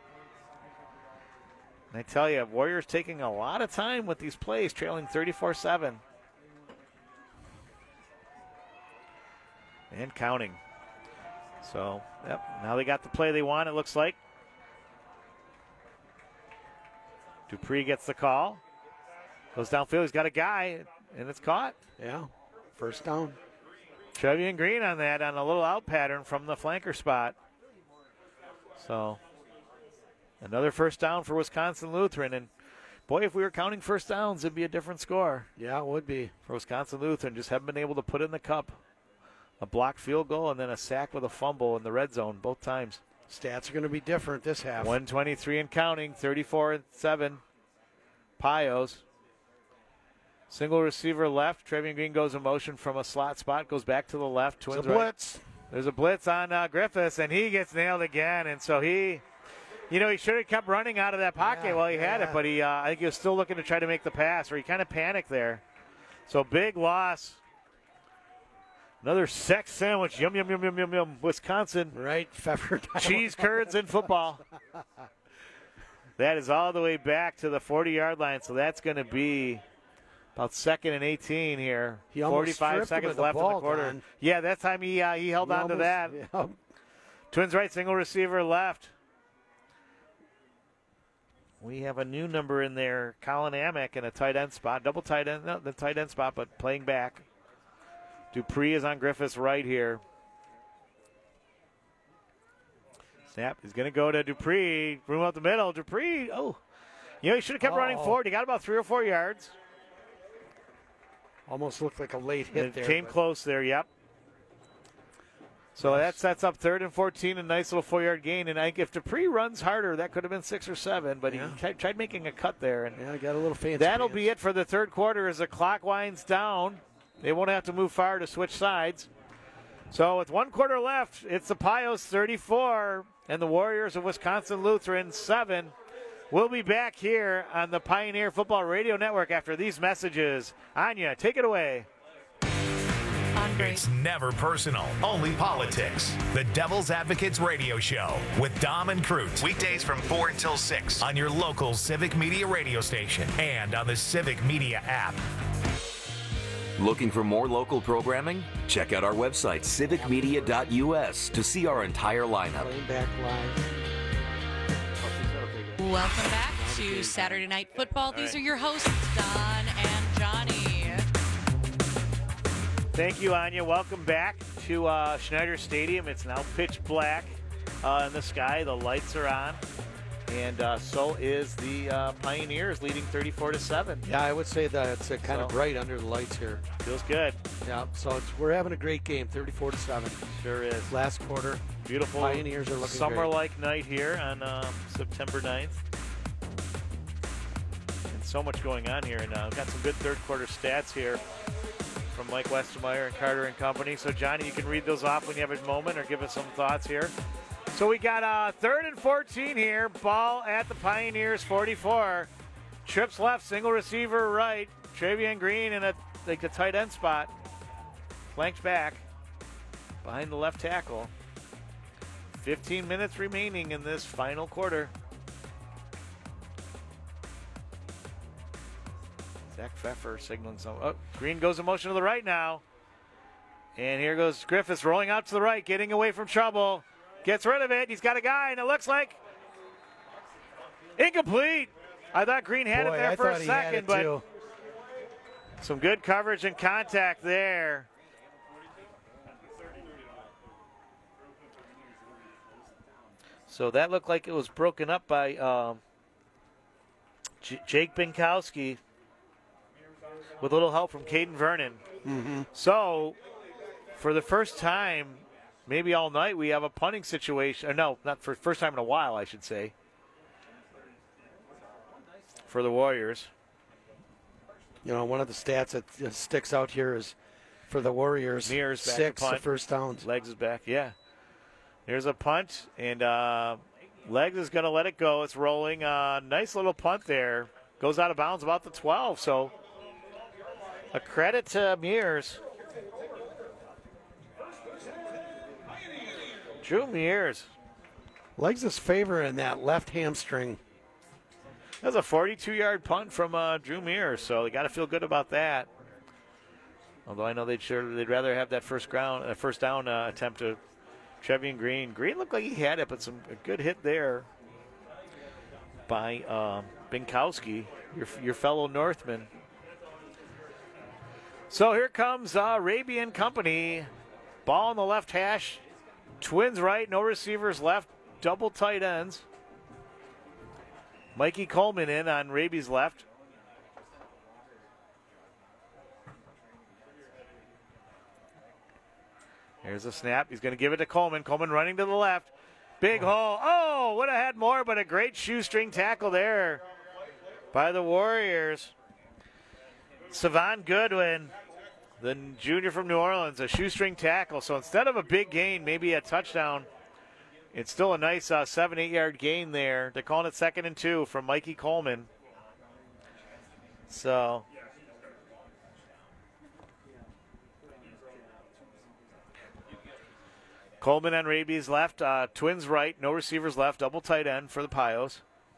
And I tell you, Warriors taking a lot of time with these plays, trailing thirty-four seven. And counting. So, yep, now they got the play they want, it looks like. Dupree gets the call. Goes downfield, he's got a guy, and it's caught. Yeah, first down. Trevian Green on that, on a little out pattern from the flanker spot. So, another first down for Wisconsin Lutheran. And, boy, if we were counting first downs, it'd be a different score. Yeah, it would be. For Wisconsin Lutheran, just haven't been able to put in the cup. A blocked field goal and then a sack with a fumble in the red zone both times. Stats are going to be different this half. one twenty-three and counting, thirty-four and seven. Pios. Single receiver left. Trevian Green goes in motion from a slot spot, goes back to the left. Twins It's a blitz. Right. There's a blitz on uh, Griffiths, and he gets nailed again. And so he, you know, he should have kept running out of that pocket Yeah, while he yeah. had it, but he, uh, I think he was still looking to try to make the pass, or he kind of panicked there. So big loss. Another sex sandwich. Yum, yum, yum, yum, yum, yum. Wisconsin. Right, Pfeffer. Cheese curds in football. That is all the way back to the forty-yard line, so that's going to be about second and eighteen here. He almost forty-five stripped him seconds of the left in the ball, quarter. Don. Yeah, that time he uh, he held He on to almost- that. yeah. Twins right, single receiver left. We have a new number in there, Colin Amick in a tight end spot, double tight end, no, the tight end spot, but playing back. Dupree is on Griffith's right here. Snap is going to go to Dupree. Room up the middle. Dupree, oh. You know, he should have kept running Uh-oh. forward. He got about three or four yards. Almost looked like a late hit It there. came but- close there, yep. So that sets up third and fourteen, a nice little four-yard gain. And I think if Dupree runs harder, that could have been six or seven, but Yeah. he tried, tried making a cut there. And Yeah, got a little fancy. that'll pants. be it for the third quarter as the clock winds down. They won't have to move far to switch sides. So with one quarter left, it's the Pios thirty-four and the Warriors of Wisconsin Lutheran seven. We'll be back here on the Pioneer Football Radio Network after these messages. Anya, take it away. It's never personal, only politics. The Devil's Advocates Radio Show with Dom and Crute. Weekdays from four until six on your local Civic Media radio station and on the Civic Media app. Looking for more local programming? Check out our website, civic media dot u s, to see our entire lineup. Playing back live. Welcome back to Saturday Night Football. These are your hosts, Don and Johnny. Thank you, Anya. Welcome back to uh, Schneider Stadium. It's now pitch black uh, in the sky. The lights are on. And uh, so is the uh, Pioneers, leading thirty-four to seven. Yeah, I would say that it's uh, kind of So- bright under the lights here. Feels good. Yeah, so it's, we're having a great game, thirty-four to seven. Sure is. Last quarter. Beautiful Pioneers are looking summer-like night here on um, September ninth. And so much going on here. And uh, we've got some good third quarter stats here from Mike Westermeyer and Carter and company. So, Johnny, you can read those off when you have a moment or give us some thoughts here. So we got uh, third and fourteen here. Ball at the Pioneers forty-four. Trips left, single receiver right. Trevian Green in a like the tight end spot. Flanked back behind the left tackle. fifteen minutes remaining in this final quarter. Zach Pfeffer signaling some. Oh, Green goes in motion to the right now. And here goes Griffiths rolling out to the right, getting away from trouble. Gets rid of it. He's got a guy, and it looks like incomplete. I thought Green had Boy, it there I for a thought he had second, it but too. some good coverage and contact there. So that looked like it was broken up by um, J- Jake Binkowski with a little help from Caden Vernon. Mm-hmm. So for the first time, maybe all night, we have a punting situation. Or no, not for first time in a while, I should say, for the Warriors. You know, one of the stats that uh, sticks out here is for the Warriors, Mears back six to punt. first downs. Legs is back, yeah. Here's a punt, and uh, Legs is going to let it go. It's rolling. Uh, nice little punt there. Goes out of bounds about the twelve, so a credit to Mears. Drew Mears. Legs is favoring that left hamstring. That's a forty-two-yard punt from uh, Drew Mears, so they got to feel good about that. Although I know they'd sure they'd rather have that first ground, uh, first down uh, attempt to Trevian Green. Green looked like he had it, but some a good hit there by uh, Binkowski, your your fellow Northman. So here comes uh, Arabian Company. Ball on the left hash. Twins right, no receivers left. Double tight ends. Mikey Coleman in on Raby's left. Here's a snap. He's going to give it to Coleman. Coleman running to the left. Big hole. Oh, would have had more, but a great shoestring tackle there by the Warriors. Savon Goodwin, the junior from New Orleans, a shoestring tackle. So instead of a big gain, maybe a touchdown, it's still a nice uh, seven, eight-yard gain there. They're calling it second and two from Mikey Coleman. So Coleman on Raby's left, uh, Twins right, no receivers left, double tight end for the Pios.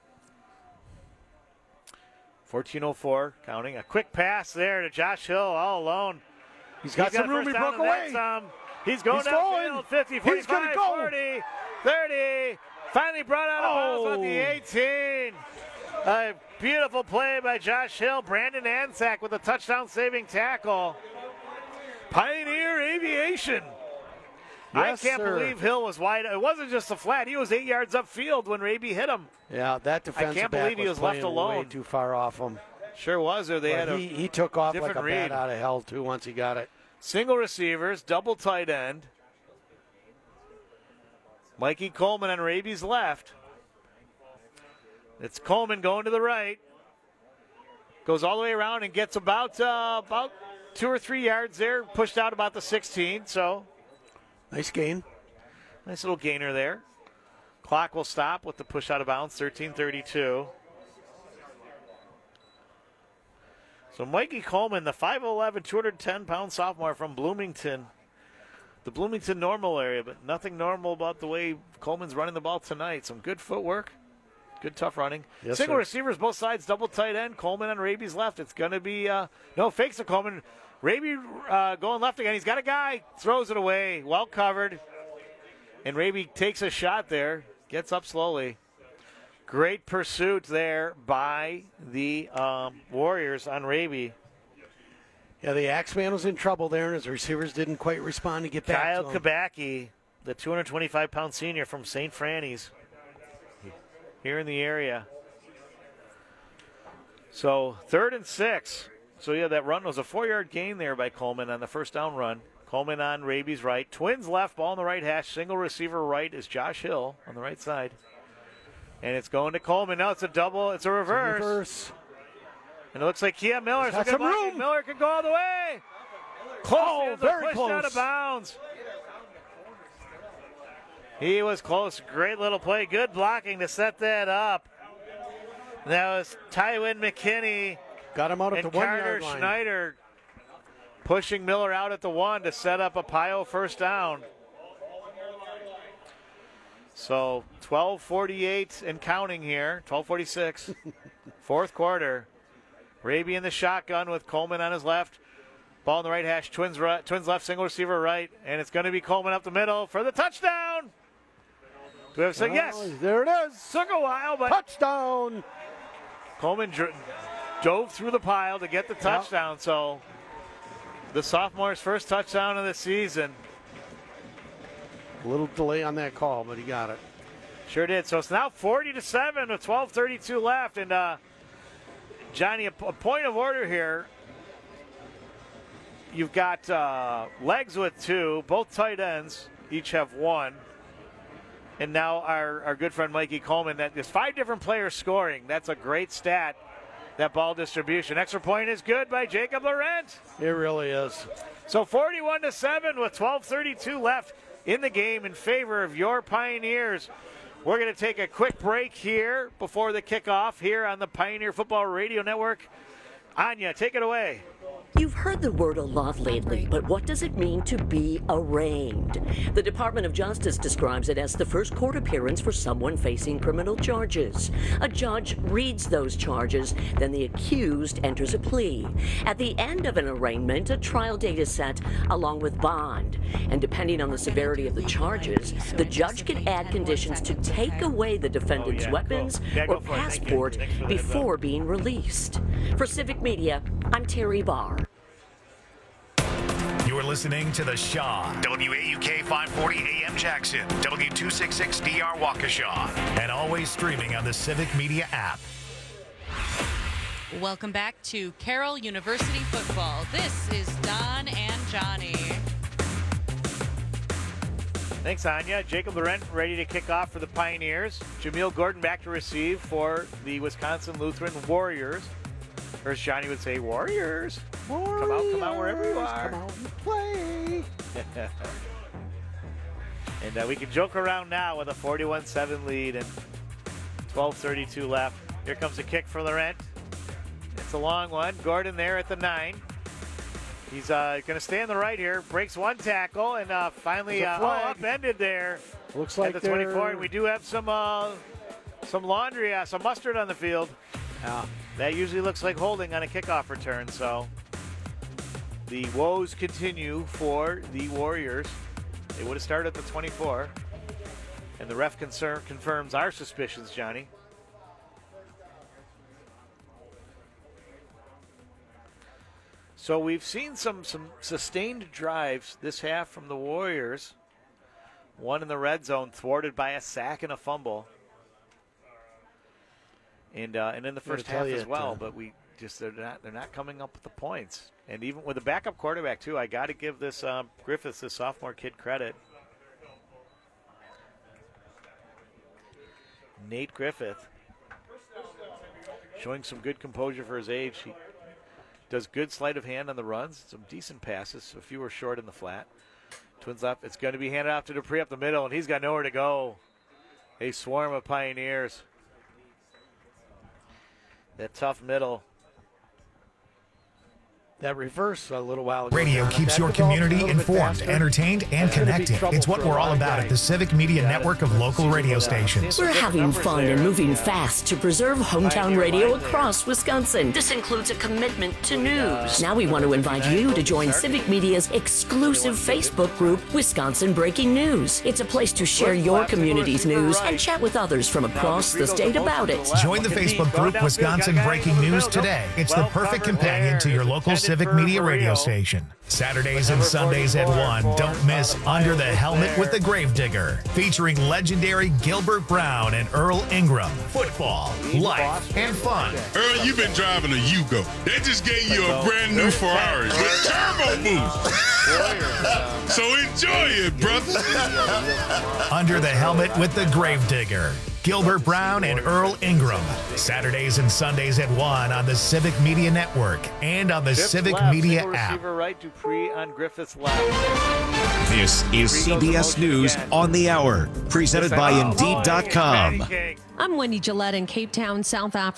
fourteen oh four counting. A quick pass there to Josh Hill all alone. He's got He's some got room. He first down broke and away. then some. He's going He's downfield, going. fifty, He's forty-five, gonna go. forty, thirty. Finally brought out of bounds Oh. at the eighteen. A beautiful play by Josh Hill. Brandon Anzac with a touchdown-saving tackle. Pioneer Aviation. Yes, I can't sir. believe Hill was wide. It wasn't just a flat. He was eight yards upfield when Raby hit him. Yeah, that defensive I can't back believe he was left playing alone. way too far off him. Sure was. Or they But had a he, he took off like different a bat read. out of hell, too, once he got it. Single receivers, double tight end. Mikey Coleman on Raby's left. It's Coleman going to the right. Goes all the way around and gets about uh, about two or three yards there. Pushed out about the sixteen. So nice gain. Nice little gainer there. Clock will stop with the push out of bounds. thirteen thirty-two. So Mikey Coleman, the five eleven, two hundred ten pound sophomore from Bloomington. The Bloomington normal area, but nothing normal about the way Coleman's running the ball tonight. Some good footwork. Good tough running. Yes, Single sir. receivers, both sides, double tight end. Coleman on Raby's left. It's going to be, uh, no, fakes to Coleman. Raby uh, going left again. He's got a guy, throws it away. Well covered. And Raby takes a shot there, gets up slowly. Great pursuit there by the um, Warriors on Raby. Yeah, the Axeman was in trouble there, and his receivers didn't quite respond to get back Kyle to him. Kabacki, the two hundred twenty-five pound senior from Saint Franny's here in the area. So third and six. So yeah, that run was a four-yard gain there by Coleman on the first down run. Coleman on Raby's right. Twins left, ball on the right hash. Single receiver right is Josh Hill on the right side. And it's going to Coleman. Now it's a double. It's a reverse. It's a reverse. And it looks like Kia Miller. He's got some room. Miller can go all the way. Close. Oh, Ends up very pushed out close. of bounds. He was close. Great little play. Good blocking to set that up. That was Tywin McKinney. Got him out at and the one Carter yard line. Schneider pushing Miller out at the one to set up a Pio first down. So twelve forty-eight and counting here. twelve forty-six. Fourth quarter. Raby in the shotgun with Coleman on his left. Ball in the right hash. Twins right, Twins left, single receiver right. And it's going to be Coleman up the middle for the touchdown. Do we have to say Oh, yes? There it is. Took a while, but touchdown. Coleman dr- dove through the pile to get the touchdown. So the sophomore's first touchdown of the season. A little delay on that call, but he got it. Sure did. So it's now forty to seven with twelve thirty-two left. And uh, Johnny, a, a point of order here. You've got uh, legs with two, both tight ends each have one. And now our, our good friend Mikey Coleman, that there's five different players scoring. That's a great stat, that ball distribution. Extra point is good by Jacob Laurent. It really is. So forty-one to seven with twelve thirty-two left in the game in favor of your Pioneers. We're going to take a quick break here before the kickoff here on the Pioneer Football Radio Network. Anya, take it away. You've heard the word a lot lately, but what does it mean to be arraigned? The Department of Justice describes it as the first court appearance for someone facing criminal charges. A judge reads those charges, then the accused enters a plea. At the end of an arraignment, a trial date is set along with bond. And depending on the severity of the charges, the judge can add conditions to take away the defendant's Oh, yeah, weapons cool. Yeah, go or for it. Thank you. passport Thanks for the heads before being released. For Civic Media, I'm Terry Barr. You're listening to The Shaw, W A U K five forty A M Jackson, W two sixty-six D R Waukesha, and always streaming on the Civic Media app. Welcome back to Carroll University Football. This is Don and Johnny. Thanks, Anya. Jacob Laurent ready to kick off for the Pioneers. Jameel Gordon back to receive for the Wisconsin Lutheran Warriors. Or as Johnny would say, Warriors. Warriors. Come out, come out wherever you are. Come out and play. And uh, we can joke around now with a forty-one seven lead and twelve thirty-two left. Here comes a kick for Laurent. It's a long one. Gordon there at the nine. He's uh, going to stay on the right here. Breaks one tackle and uh, finally uh, oh, upended there. Looks like at the twenty-four. And we do have some uh, some laundry, uh, some mustard on the field. Yeah. That usually looks like holding on a kickoff return. So the woes continue for the Warriors. They would have started at the twenty-four. And the ref concern confirms our suspicions, Johnny. So we've seen some, some sustained drives this half from the Warriors. One in the red zone, thwarted by a sack and a fumble. And uh, and in the first half as well, but we just they're not they're not coming up with the points. And even with a backup quarterback too, I got to give this uh, Griffiths, this sophomore kid, credit. Nate Griffith showing some good composure for his age. He does good sleight of hand on the runs, some decent passes, a few were short in the flat. Twins up, it's going to be handed off to Dupree up the middle, and he's got nowhere to go. A swarm of Pioneers. That tough middle. That reverse a little while ago. Radio keeps your community informed, entertained, and connected. It's what we're all about at the Civic Media Network of local radio stations. We're having fun and moving fast to preserve hometown radio across Wisconsin. This includes a commitment to news. Now we want to invite you to join Civic Media's exclusive Facebook group, Wisconsin Breaking News. It's a place to share your community's news and chat with others from across the state about it. Join the Facebook group Wisconsin Breaking News today. It's the perfect companion to your local Civic Media radio station. Saturdays and Sundays at one. Don't miss Under the Helmet with the Gravedigger, featuring legendary Gilbert Brown and Earl Ingram. Football, life, and fun. Earl, you've been driving a Yugo. They just gave you a brand new Ferrari with turbo boost. So enjoy it, brother. Under the Helmet with the Gravedigger. Gilbert Brown and Earl Ingram. Saturdays and Sundays at one on the Civic Media Network and on the Griffith Civic left, Media single app. Receiver right, Dupree on Griffith's left. This is C B S News on the Hour, presented by Indeed dot com. I'm Wendy Gillette in Cape Town, South Africa.